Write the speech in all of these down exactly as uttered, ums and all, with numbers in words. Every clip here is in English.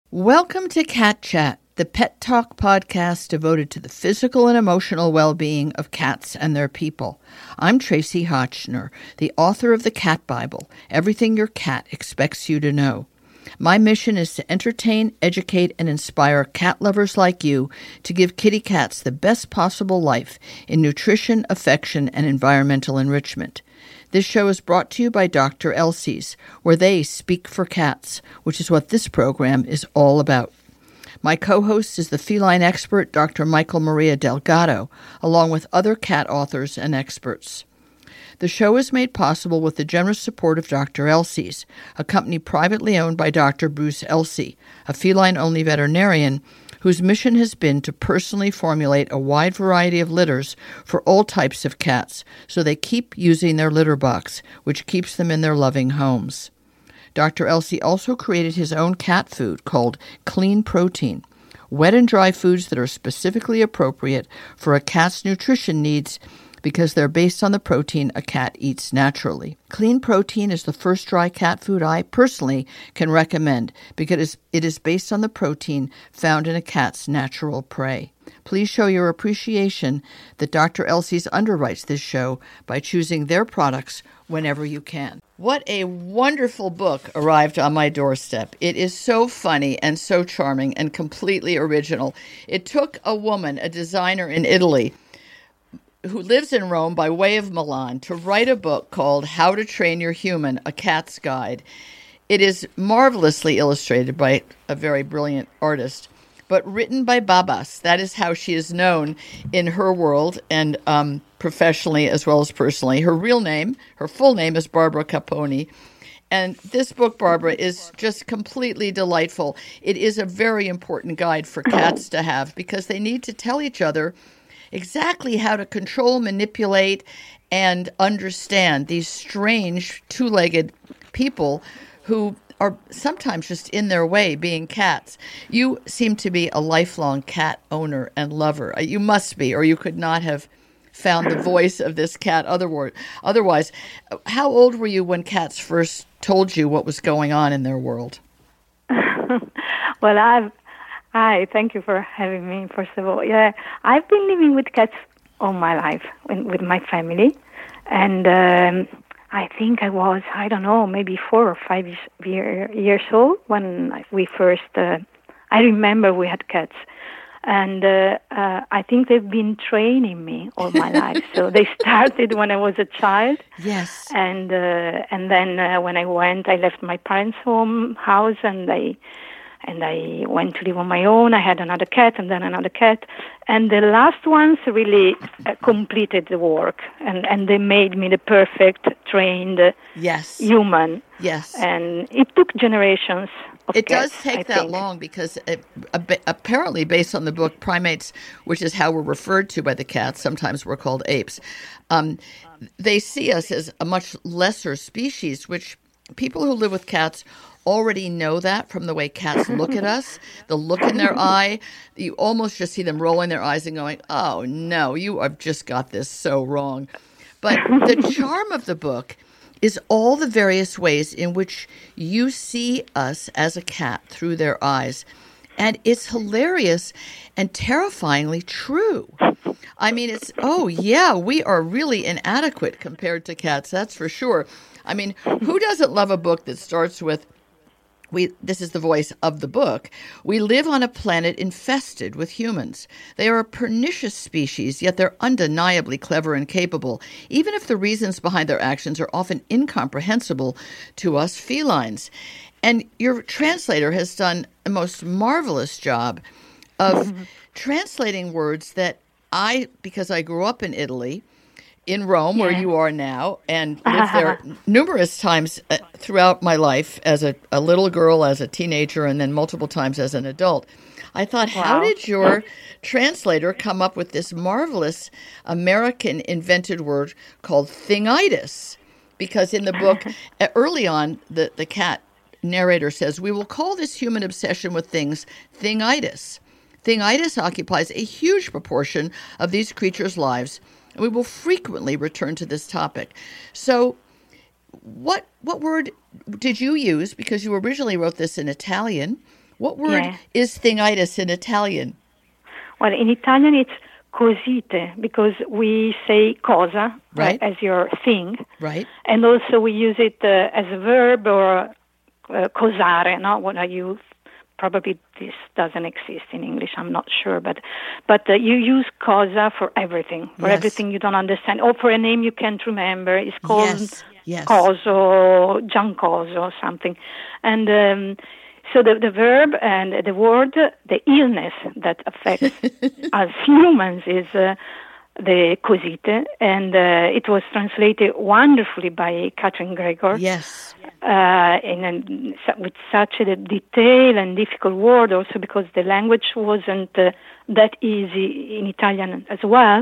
Welcome to Cat Chat, the pet talk podcast devoted to the physical and emotional well-being of cats and their people. I'm Tracy Hotchner, the author of the Cat Bible, Everything Your Cat Expects You to Know. My mission is to entertain, educate, and inspire cat lovers like you to give kitty cats the best possible life in nutrition, affection, and environmental enrichment. This show is brought to you by Doctor Elsey's, where they speak for cats, which is what this program is all about. My co-host is the feline expert, Doctor Michael Maria Delgado, along with other cat authors and experts. The show is made possible with the generous support of Doctor Elsey's, a company privately owned by Doctor Bruce Elsey, a feline-only veterinarian whose mission has been to personally formulate a wide variety of litters for all types of cats, so they keep using their litter box, which keeps them in their loving homes. Doctor Elsey also created his own cat food called Clean Protein, wet and dry foods that are specifically appropriate for a cat's nutrition needs because they're based on the protein a cat eats naturally. Clean Protein is the first dry cat food I personally can recommend because it is based on the protein found in a cat's natural prey. Please show your appreciation that Doctor Elsey's underwrites this show by choosing their products whenever you can. What a wonderful book arrived on my doorstep. It is so funny and so charming and completely original. It took a woman, a designer in Italy, who lives in Rome by way of Milan, to write a book called How to Train Your Human, A Cat's Guide. It is marvelously illustrated by a very brilliant artist, but written by Babas. That is how she is known in her world and um, professionally as well as personally. Her real name, her full name is Barbara Caponi. And this book, Barbara, is just completely delightful. It is a very important guide for cats to have because they need to tell each other exactly how to control, manipulate, and understand these strange two-legged people who are sometimes just in their way, being cats. You seem to be a lifelong cat owner and lover. You must be, or you could not have found the voice of this cat otherwise. How old were you when cats first told you what was going on in their world? Well, I've Hi, thank you for having me, first of all. Yeah, I've been living with cats all my life, with my family, and um, I think I was, I don't know, maybe four or five year, years old when we first, uh, I remember we had cats, and uh, uh, I think they've been training me all my life. So they started when I was a child. Yes. And, uh, and then uh, when I went, I left my parents' home house, and I... And I went to live on my own. I had another cat and then another cat. And the last ones really uh, completed the work. And, and they made me the perfect trained yes. human. Yes. And it took generations of It cats, does take I that think. long because it, apparently based on the book Primates, which is how we're referred to by the cats, sometimes we're called apes, um, they see us as a much lesser species, which people who live with cats already know that from the way cats look at us, the look in their eye. You almost just see them rolling their eyes and going, oh, no, you have just got this so wrong. But the charm of the book is all the various ways in which you see us as a cat through their eyes. And it's hilarious and terrifyingly true. I mean, it's, oh, yeah, we are really inadequate compared to cats, that's for sure. I mean, who doesn't love a book that starts with, We, this is the voice of the book. We live on a planet infested with humans. They are a pernicious species, yet they're undeniably clever and capable, even if the reasons behind their actions are often incomprehensible to us felines. And your translator has done a most marvelous job of translating words that I, because I grew up in Italy, in Rome, yeah. where you are now, and lived there numerous times uh, throughout my life as a, a little girl, as a teenager, and then multiple times as an adult. I thought, wow. How did your translator come up with this marvelous American invented word called thingitis? Because in the book, early on, the, the cat narrator says, we will call this human obsession with things thingitis. Thingitis occupies a huge proportion of these creatures' lives, and we will frequently return to this topic. So what what word did you use? Because you originally wrote this in Italian. What word Yeah. is thingitis in Italian? Well, in Italian it's cosite, because we say cosa, Right. uh, as your thing. Right. And also we use it uh, as a verb, or uh, cosare, no? What are you? Probably this doesn't exist in English, I'm not sure, but but uh, you use cosa for everything, for Yes. everything you don't understand, or for a name you can't remember. It's called Yes. Yes. coso, giancoso, or something. And um, so the, the verb and the word, the illness that affects us humans is uh, the cosite, and uh, it was translated wonderfully by Catherine Gregor. Yes. Uh, in a, with such a detailed and difficult word, also because the language wasn't uh, that easy in Italian as well.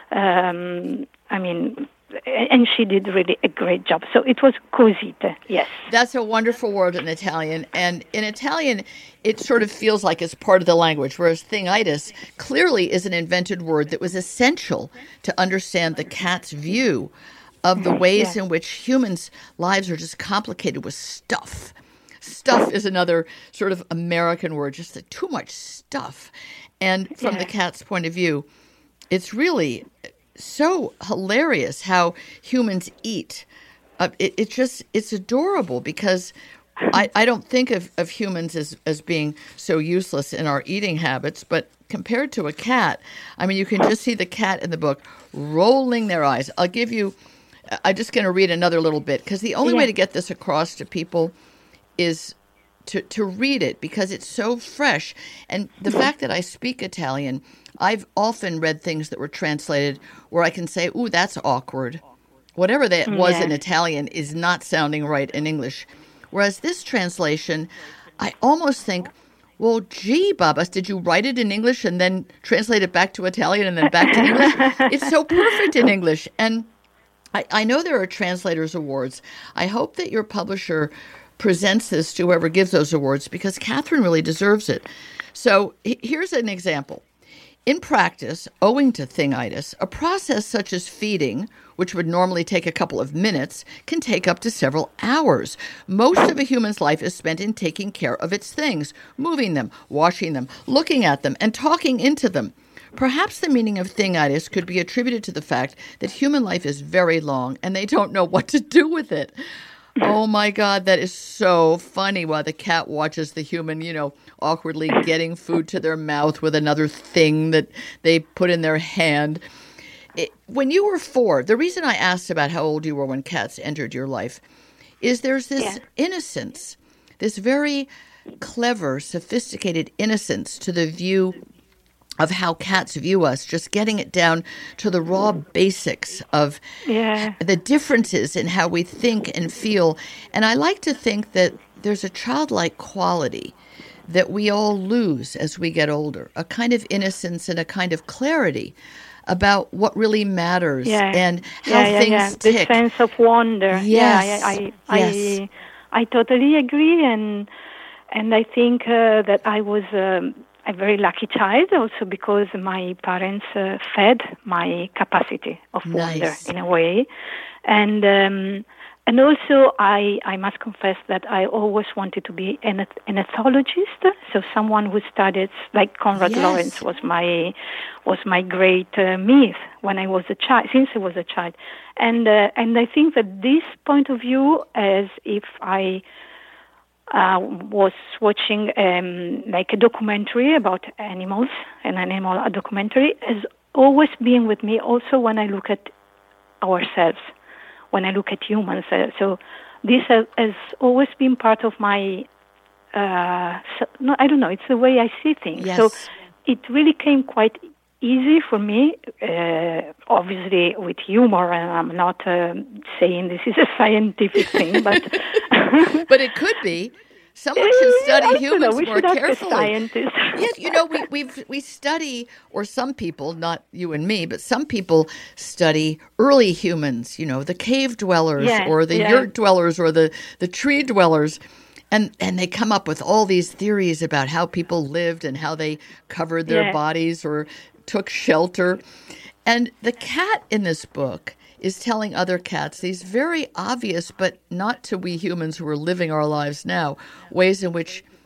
Um, I mean, and she did really a great job. So it was cosite, yes. That's a wonderful word in Italian. And in Italian, it sort of feels like it's part of the language, whereas thingitis clearly is an invented word that was essential to understand the cat's view of the ways Yeah. in which humans' lives are just complicated with stuff. Stuff is another sort of American word, just the, too much stuff. And from Yeah. the cat's point of view, it's really so hilarious how humans eat. Uh, it, it just, it's adorable because I, I don't think of, of humans as, as being so useless in our eating habits, but compared to a cat, I mean, you can just see the cat in the book rolling their eyes. I'll give you, I'm just going to read another little bit because the only Yeah. way to get this across to people is to, to read it because it's so fresh. And the fact that I speak Italian, I've often read things that were translated where I can say, ooh, that's awkward. Whatever that was Yeah. in Italian is not sounding right in English. Whereas this translation, I almost think, well, gee, Babas, did you write it in English and then translate it back to Italian and then back to English? It's so perfect in English. And I, I know there are translators awards. I hope that your publisher presents this to whoever gives those awards because Catherine really deserves it. So h- here's an example. In practice, owing to thingitis, a process such as feeding, which would normally take a couple of minutes, can take up to several hours. Most of a human's life is spent in taking care of its things, moving them, washing them, looking at them, and talking into them. Perhaps the meaning of thingitis could be attributed to the fact that human life is very long and they don't know what to do with it. Oh my God, that is so funny while the cat watches the human, you know, awkwardly getting food to their mouth with another thing that they put in their hand. It, when you were four, the reason I asked about how old you were when cats entered your life is there's this Yeah. innocence, this very clever, sophisticated innocence to the view of how cats view us, just getting it down to the raw basics of Yeah. the differences in how we think and feel. And I like to think that there's a childlike quality that we all lose as we get older, a kind of innocence and a kind of clarity about what really matters Yeah. and how yeah, yeah, things yeah. tick. The sense of wonder. Yes, Yeah, I, I, yes. I, I totally agree, and and I think uh, that I was um, a very lucky child, also because my parents uh, fed my capacity of wonder Nice. in a way, and. Um, And also, I, I must confess that I always wanted to be an, an ethologist, so someone who studied, like Konrad Yes. Lorenz was my was my great uh, myth when I was a child, since I was a child, and uh, and I think that this point of view, as if I uh, was watching um, like a documentary about animals, an animal a documentary, has always been with me. Also, when I look at ourselves. When I look at humans. Uh, so this has, has always been part of my, uh, so, no, I don't know, it's the way I see things. Yes. So it really came quite easy for me, uh, obviously with humor, and I'm not uh, saying this is a scientific thing, but... But it could be. Someone should study I don't humans know, we more should ask a carefully. scientist. Yes, you know, we we we study, or some people, not you and me, but some people study early humans. You know, the cave dwellers, Yeah, or the yeah. yurt dwellers, or the the tree dwellers, and and they come up with all these theories about how people lived and how they covered their Yeah. bodies or took shelter. And the cat in this book is telling other cats these very obvious, but not to we humans who are living our lives now, ways in which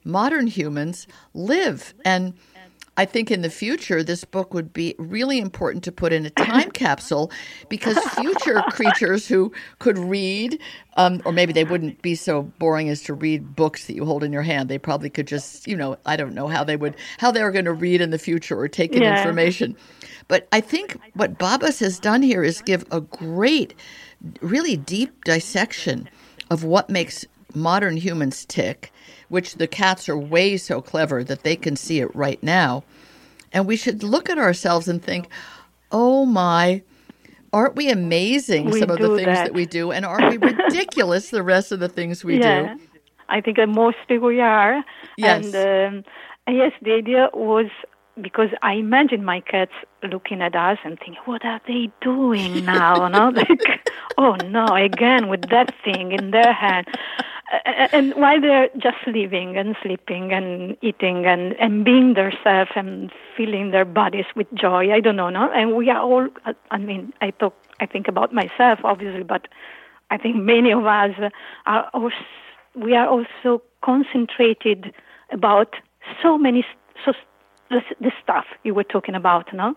modern humans live. And I think in the future, this book would be really important to put in a time capsule, because future creatures who could read, um, or maybe they wouldn't be so boring as to read books that you hold in your hand. They probably could just, you know, I don't know how they would, how they were going to read in the future or take in Yeah. information. But I think what Babas has done here is give a great, really deep dissection of what makes modern humans tick, which the cats are way so clever that they can see it right now. And we should look at ourselves and think, oh my, aren't we amazing, We some of the do things that. that we do? And aren't we ridiculous, the rest of the things we yeah. do? I think that mostly we are. Yes. And um, yes, the idea was because I imagine my cats looking at us and thinking, what are they doing now? No? Like, oh no, again with that thing in their hand. And while they're just living and sleeping and eating and, and being themselves and filling their bodies with joy, I don't know, no? And we are all, I mean, I talk, I think about myself, obviously, but I think many of us are also, we are also concentrated about so many, so the, the stuff you were talking about, no?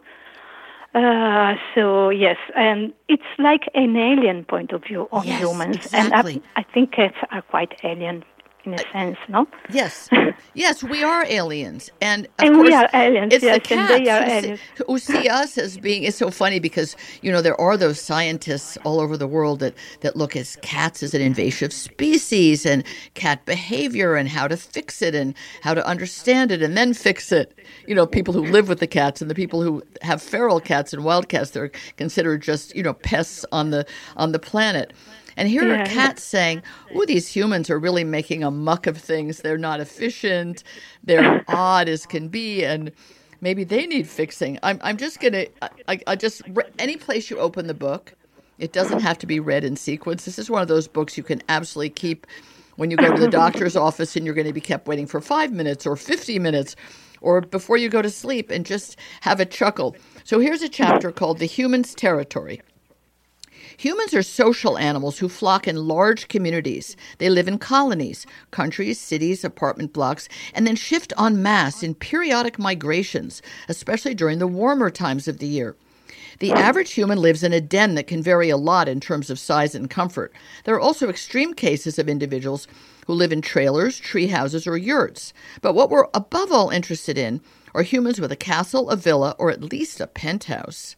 Uh, so, yes, and it's like an alien point of view on Yes, humans. exactly. And I, I think cats are quite alien in a sense, no? Yes. Yes, we are aliens. And of And course, we are aliens, it's yes, the and cats they are who, aliens. See, who see us as being, it's so funny because, you know, there are those scientists all over the world that, that look at cats as an invasive species and cat behavior and how to fix it and how to understand it and then fix it. You know, people who live with the cats and the people who have feral cats and wild cats, they're considered just, you know, pests on the on the planet. And here Yeah. are cats saying, oh, these humans are really making a muck of things. They're not efficient. They're odd as can be. And maybe they need fixing. I'm I'm just going to, I, I just, any place you open the book, it doesn't have to be read in sequence. This is one of those books you can absolutely keep when you go to the doctor's office and you're going to be kept waiting for five minutes or fifty minutes or before you go to sleep and just have a chuckle. So here's a chapter called The Human's Territory. Humans are social animals who flock in large communities. They live in colonies, countries, cities, apartment blocks, and then shift en masse in periodic migrations, especially during the warmer times of the year. The average human lives in a den that can vary a lot in terms of size and comfort. There are also extreme cases of individuals who live in trailers, tree houses, or yurts. But what we're above all interested in are humans with a castle, a villa, or at least a penthouse.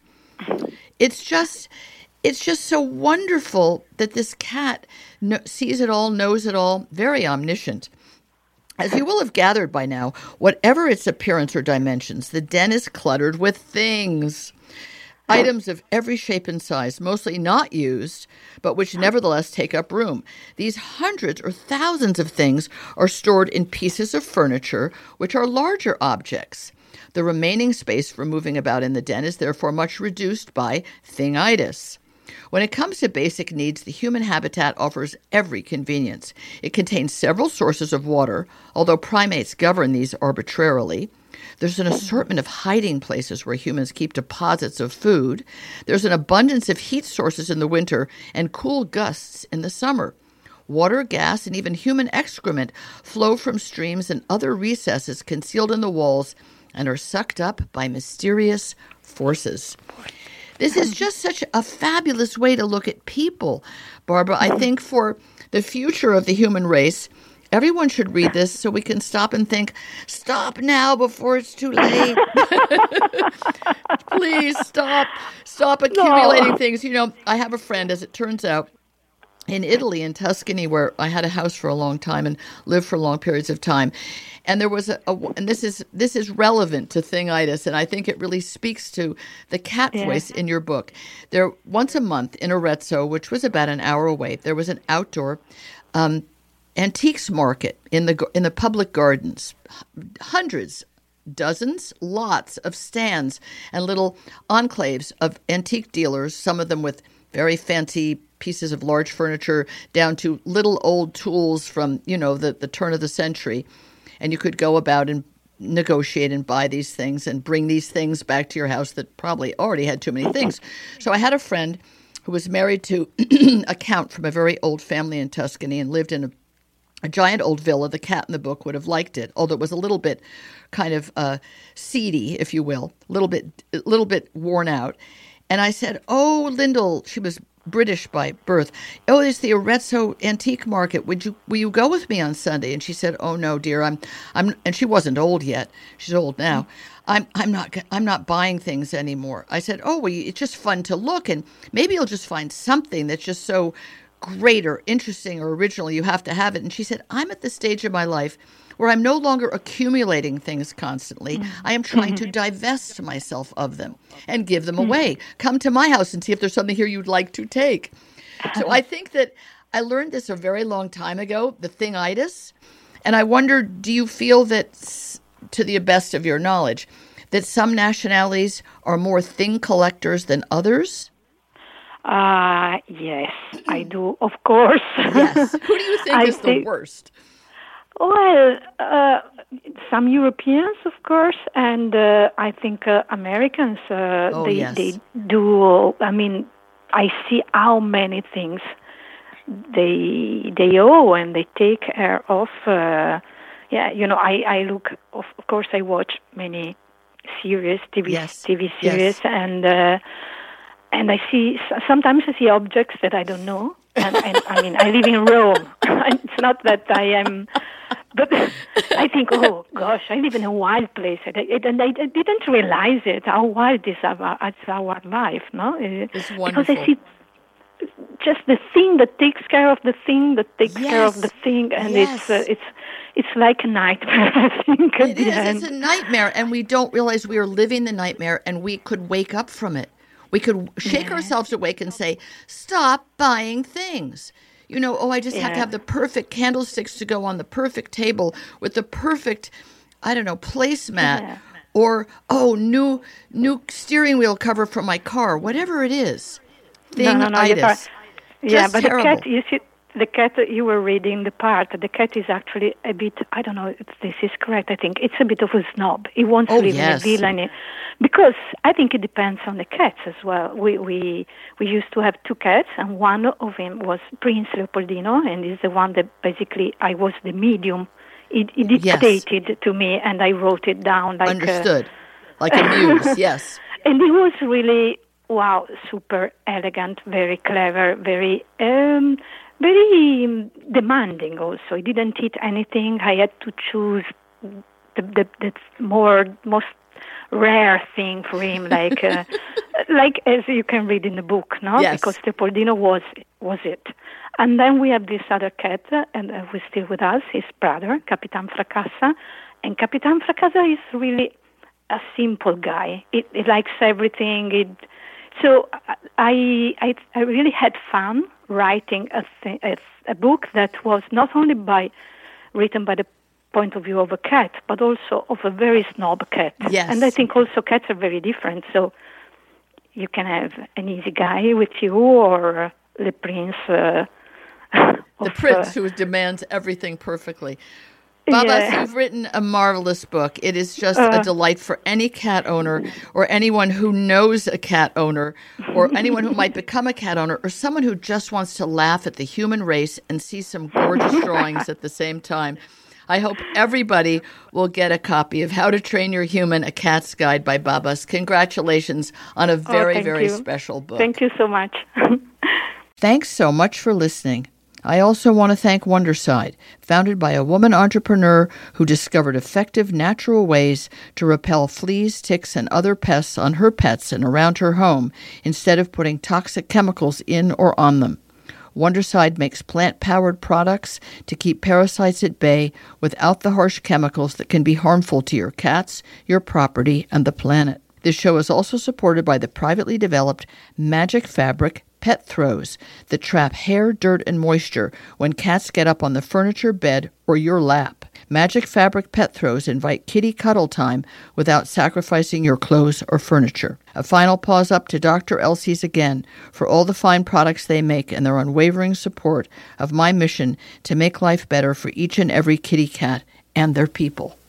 It's just... It's just so wonderful that this cat kn- sees it all, knows it all, very omniscient. As you will have gathered by now, whatever its appearance or dimensions, the den is cluttered with things. Items of every shape and size, mostly not used, but which nevertheless take up room. These hundreds or thousands of things are stored in pieces of furniture, which are larger objects. The remaining space for moving about in the den is therefore much reduced by thingitis. When it comes to basic needs, the human habitat offers every convenience. It contains several sources of water, although primates govern these arbitrarily. There's an assortment of hiding places where humans keep deposits of food. There's an abundance of heat sources in the winter and cool gusts in the summer. Water, gas, and even human excrement flow from streams and other recesses concealed in the walls and are sucked up by mysterious forces. This is just such a fabulous way to look at people, Barbara. I think for the future of the human race, everyone should read this so we can stop and think, stop now before it's too late. Please stop. Stop accumulating No. things. You know, I have a friend, as it turns out, in Italy, in Tuscany, where I had a house for a long time and lived for long periods of time. And there was a, a and this is this is relevant to thingitis, and I think it really speaks to the cat Yeah. voice in your book. There, once a month in Arezzo, which was about an hour away, there was an outdoor um, antiques market in the in the public gardens. Hundreds, dozens, lots of stands and little enclaves of antique dealers, some of them with very fancy pieces of large furniture down to little old tools from, you know, the, the turn of the century. And you could go about and negotiate and buy these things and bring these things back to your house that probably already had too many things. So I had a friend who was married to a count from a very old family in Tuscany and lived in a, a giant old villa. The cat in the book would have liked it, although it was a little bit kind of uh, seedy, if you will, a little bit, a little bit worn out. And I said, "Oh, Lyndall," she was British by birth. "Oh, it's the Arezzo Antique Market. Would you, will you go with me on Sunday?" And she said, "Oh no, dear, I'm, I'm." And she wasn't old yet. She's old now. I'm, I'm not, I'm not buying things anymore. I said, "Oh, well, it's just fun to look, and maybe you'll just find something that's just so great or interesting or original. You have to have it." And she said, "I'm at the stage of my life where I'm no longer accumulating things constantly. I am trying to divest myself of them and give them away. Come to my house and see if there's something here you'd like to take." So I think that I learned this a very long time ago, the thingitis. And I wonder, do you feel that, to the best of your knowledge, that some nationalities are more thing collectors than others? Uh, yes, I do, of course. Yes. Who do you think I is think, the worst? Well, uh, some Europeans, of course, and uh, I think uh, Americans, uh, oh, they, yes. they do, I mean, I see how many things they they owe and they take care of. Uh, yeah, you know, I, I look, of, of course, I watch many series, T V, yes. T V series, yes. and uh, and I see, sometimes I see objects that I don't know. And, and I mean, I live in Rome. It's not that I am, but I think, oh gosh, I live in a wild place, and I, and I didn't realize it how wild is our, it's our life, no? It's wonderful. Because I see just the thing that takes care of the thing that takes yes. care of the thing, and yes. it's uh, it's it's like a nightmare. I think at it the is. end. It's a nightmare, and we don't realize we are living the nightmare, and we could wake up from it. We could shake yeah. ourselves awake and say, "Stop buying things." You know, oh, I just yeah. have to have the perfect candlesticks to go on the perfect table with the perfect, I don't know, placemat. Yeah. Or, oh, new new steering wheel cover for my car. Whatever it is. No, no, no. Thingitis. Yeah, Just but terrible. the cat, you see, the cat you were reading the part, the cat is actually a bit, I don't know if this is correct, I think, it's a bit of a snob. He wants oh, to live yes. in a villa. In a, because I think it depends on the cats as well. We, we we used to have two cats, and one of them was Prince Leopoldino, and is the one that basically I was the medium. It, it dictated yes. to me, and I wrote it down. Like Understood. A, like a muse, yes. And he was really, wow, super elegant, very clever, very... Um, very demanding also. He didn't eat anything. I had to choose the, the, the more most rare thing for him, like uh, like as you can read in the book, no? Yes. Because Leopoldino was was it. And then we have this other cat, uh, and uh, who's still with us, his brother, Capitan Fracassa. And Capitan Fracassa is really a simple guy. It, it likes everything. It, so I, I I really had fun writing a, th- a, a book that was not only by written by the point of view of a cat, but also of a very snob cat. Yes. And I think also cats are very different. So you can have an easy guy with you, or the prince. Uh, the of, prince uh, who demands everything perfectly. Babas, yeah. you've written a marvelous book. It is just uh, a delight for any cat owner, or anyone who knows a cat owner, or anyone who might become a cat owner, or someone who just wants to laugh at the human race and see some gorgeous drawings at the same time. I hope everybody will get a copy of How to Train Your Human, A Cat's Guide by Babas. Congratulations on a very, oh, very you. special book. Thank you so much. Thanks so much for listening. I also want to thank Wonderside, founded by a woman entrepreneur who discovered effective natural ways to repel fleas, ticks, and other pests on her pets and around her home instead of putting toxic chemicals in or on them. Wonderside makes plant-powered products to keep parasites at bay without the harsh chemicals that can be harmful to your cats, your property, and the planet. This show is also supported by the privately developed Magic Fabric Pet Throws that trap hair, dirt, and moisture when cats get up on the furniture, bed, or your lap. Magic Fabric Pet Throws invite kitty cuddle time without sacrificing your clothes or furniture. A final pause up to Doctor Elsie's again for all the fine products they make and their unwavering support of my mission to make life better for each and every kitty cat and their people.